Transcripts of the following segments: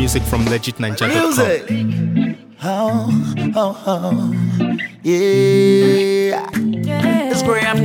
music from legitninja.com. Music. Oh, yeah. It's Graham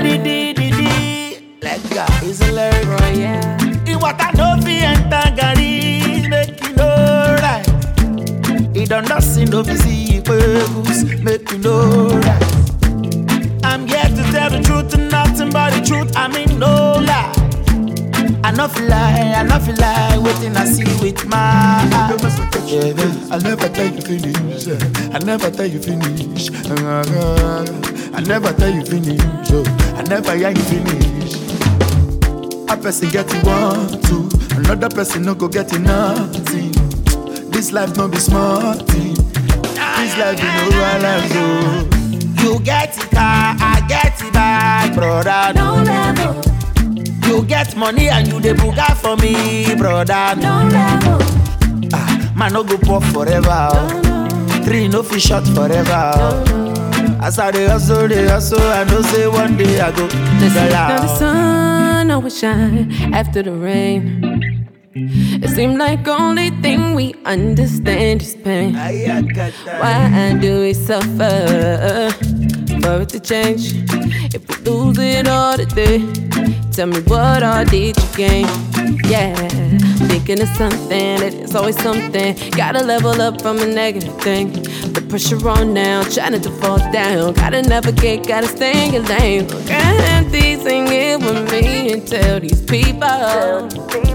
D. Let go. It's a lyric. Oh, yeah. In what I know, fi enter Gary, make you know right. He done nothing, no busy purpose, make you know right. I'm here to tell the truth and nothing but the truth. I mean no lie. I no feel lie, waiting I see with my eyes. I never tell you finish. I never tell you finish. I never tell you finish. I never hear you finish. A person get it one, two. Another person no go get it nothing. This life no be smart thing. This life be no real life, so. You get it car, I get it back, brother. No level, You get money and you the booga for me, brother. no level. Man no go poor forever. Oh. Three no fish shot forever. Oh. As I dey hustle, I know say one day I go. Listen, now the sun always shine after the rain. It seems like only thing we understand is pain. Why do we suffer for it to change? If we lose it all today, tell me what all did you gain? Yeah, thinking of something, that it's always something. Gotta level up from a negative thing. The pressure on now, trying to fall down. Gotta navigate, gotta stay in your lane. Can't be singing with me and tell these people.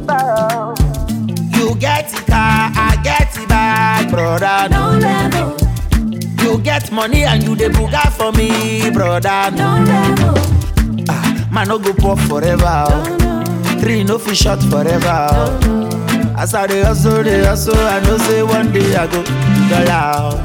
You get it car, I get it back, brother. No level, You get money and you the booga for me, brother. no level. Man no go poor forever. Oh. Three no fish shot forever. Oh. As I dey hustle, I know say one day I go dollar.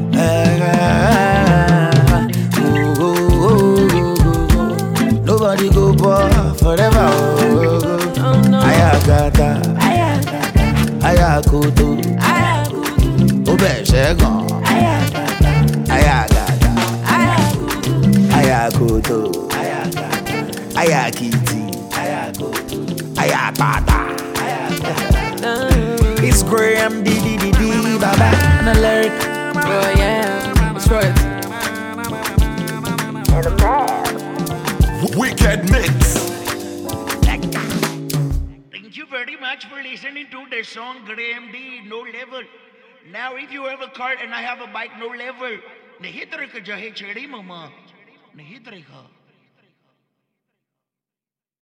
Nobody go poor forever. Oh no, Ayagata, ayakutu, ube shegon. Ayagata, ayakutu, ayakiti, ayapata. It's Graham D, Baba, and a lyric. oh yeah, that's right. Wicked mix. Thank you very much for listening to the song Graham D, No Level. Now, if you have a car and I have a bike, No Level, nahitre ka jahe chedi mama. Nahitre ka.